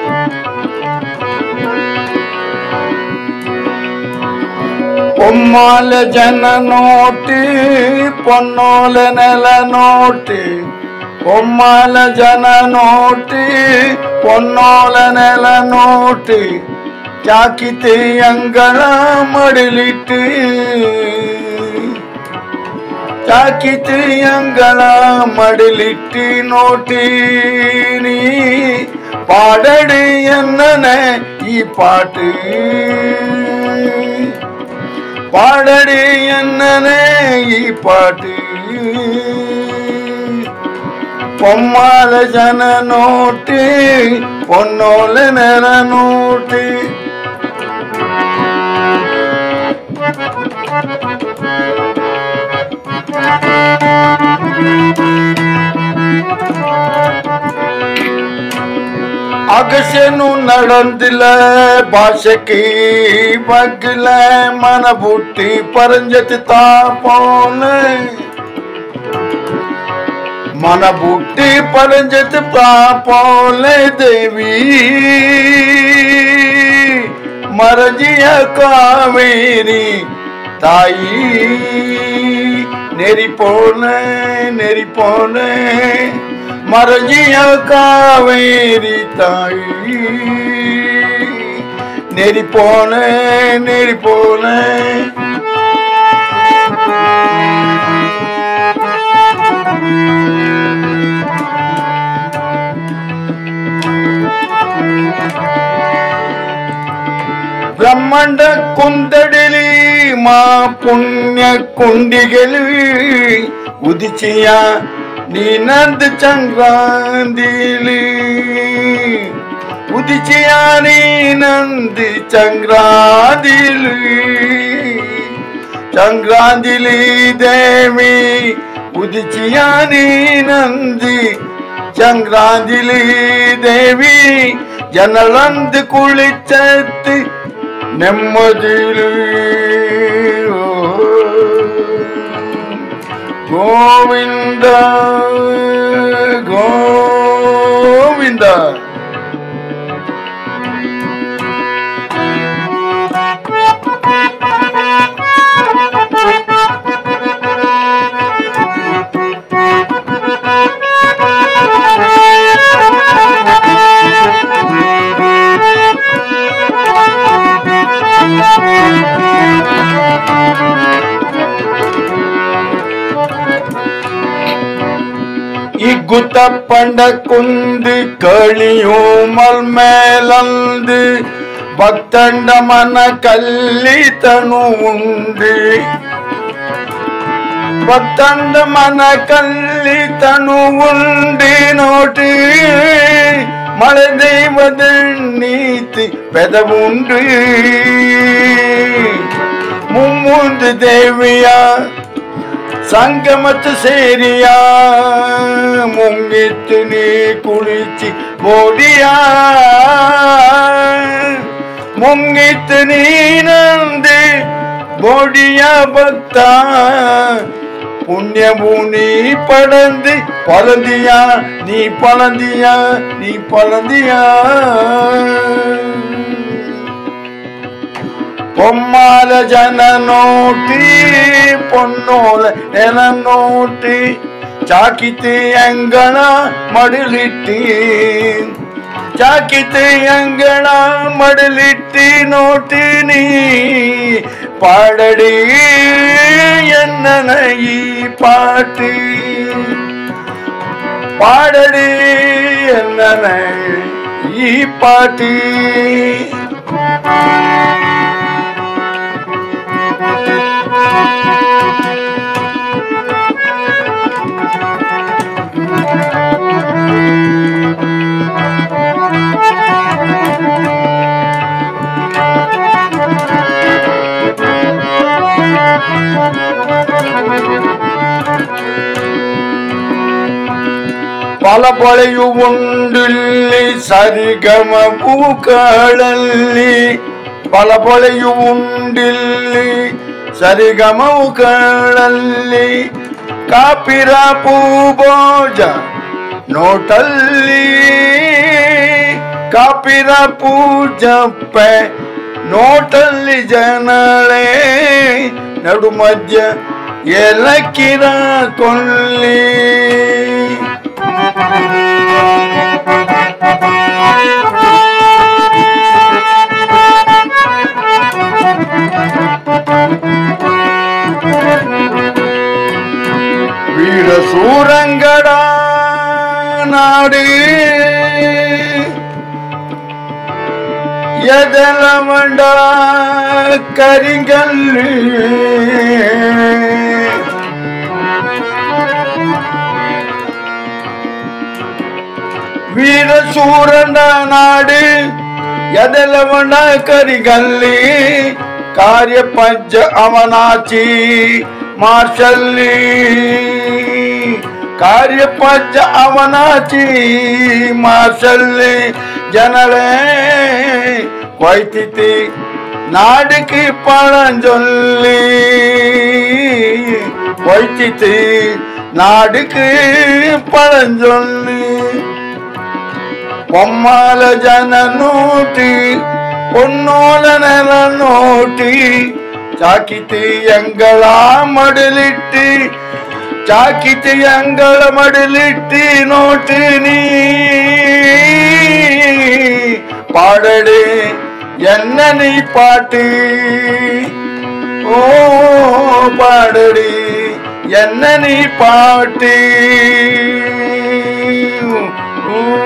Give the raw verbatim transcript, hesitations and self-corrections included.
பொம்மால ஜன note பொன்னோல நல note பொம்மால ஜன note பொன்னோல நல note ಜಾಕಿತೆ ಅಂಗಳ ಮಡಲಿಟ್ಟು ಜಾಕಿತೆ ಅಂಗಳ ಮಡಲಿಟ್ಟು ನೋಟೀನಿ பாடடு என்னன ಈ பாட்டு பாடடு என்னன ಈ பாட்டு பொம்மால ஜன நோட்டு பொன்னோல நல நோட்டு ಅಗಸೆನು நடந்தில பாஷைக்கு பகல மன பூட்டி பரஞ்சத்து தாப்போன மன பூட்டி பரஞ்சத்து தாப்போல தேவி மரஜிய காவேரி தாயி நெறி போன நெறி போன மரஜிய காவேரி தாயி நெறி போன நெறி போன ಬ್ರಹ್ಮಾಂಡ ಕುಂದಡಲಿ ಮಾ ಪುಣ್ಯ ಕುಂಡಿಗಳು ಉದಿಚಿಯ ನೀನಂದ ಚಂಗ್ರಾಂದಿಲಿ ಉದಿಚಿಯ ನೀನಂದ ಚಂಗ್ರಾಂದಿಲಿ ಚಂಗ್ರಾಂದಿಲಿ ದೇವಿ ಉದಿಚಿಯ ನೀನಂದಿ ಚಂಗ್ರಾಂದಿಲಿ ದೇವಿ ಜನರಂದು ಕುಳಿತತ್ತು ನೆಮ್ಮದಿಲು ಗೋವಿಂದ ಗೋವಿಂದ இக்குத்த பண்ட குந்து களியும் மல்மேலந்து பக்தண்ட மன கல்லி தனு உண்டு பக்தண்ட மன கல்லி தனு உண்டு நோட்டு மழை தெய்வது நீத்து பெதவுண்டு மும்மூந்து தேவியா ಸಂಗಮತ ಸೇರಿಯ ಮುಂಗಿತ್ತು ನೀ ಕುಳಿಚಿ ಬೋಡಿಯ ಮುಂಗಿತ್ತು ನೀನಂದೆ ಬೋಡಿಯ ಭಕ್ತ புண்ணியமு நீ படந்து பழந்தியா நீ பழந்தியா நீ பழந்தியா பொம்மால ஜன நோட்டி பொன்னோல என நோட்டி சாக்கித்து எங்கள மடுலிட்டி சாக்கித்து எங்கள மடுலிட்டி நோட்டி நீ பாடடி என்ன பாட்டு பாடடி என்ன பாட்டு பல பழையು ಉಂಡಿಲ್ಲಿ ಸರಿಗಮ ಪೂಕಳಲ್ಲಿ ಪಲ ಪಳೆಯು ಉಂಡಿಲ್ಲಿ ಸರಿಗಮವುಗಳಲ್ಲಿ ಕಾಪಿರ ಪೂಬೋಜ ನೋಟಲ್ಲಿ ಕಾಪಿರ ಪೂಜಪ್ಪೆ ನೋಟಲ್ಲಿ ಜನಳೆ ನಡು ಮಧ್ಯ ಏಲಕ್ಕಿರ ಕೊಳ್ಳಿ வீர சூரங்கட நாடு எதலமண்ட கரிங்கல்லு வீர சூரண்ட நாடு எதலமண்ட கரிಗಲ್ಲಿ ಕಾರ್ಯ ಪಂಚ ಅವನಾಚಿ ಮಾರ್ಷಲ್ಲಿ ಕಾರ್ಯ ಪಂಚ ಅವನಾಚಿ ಮಾರ್ಷಲ್ಲಿ ಜನರೇ ಕೊಯ್ತಿತಿ நாடுக்கு பழஞ்சொல்லி கொய்த்தித்து நாடுக்கு பழஞ்சொல்லி பொம்மால ஜன நூட்டி பொன்னோல நில நோட்டி சாக்கித்து எங்களா மடலிட்டு சாக்கித்து எங்கள மடலிட்டு நோட்டு நீ பாடடு என்ன நீ பாட்டு ஓ பாடடி என்ன நீ பாட்டு.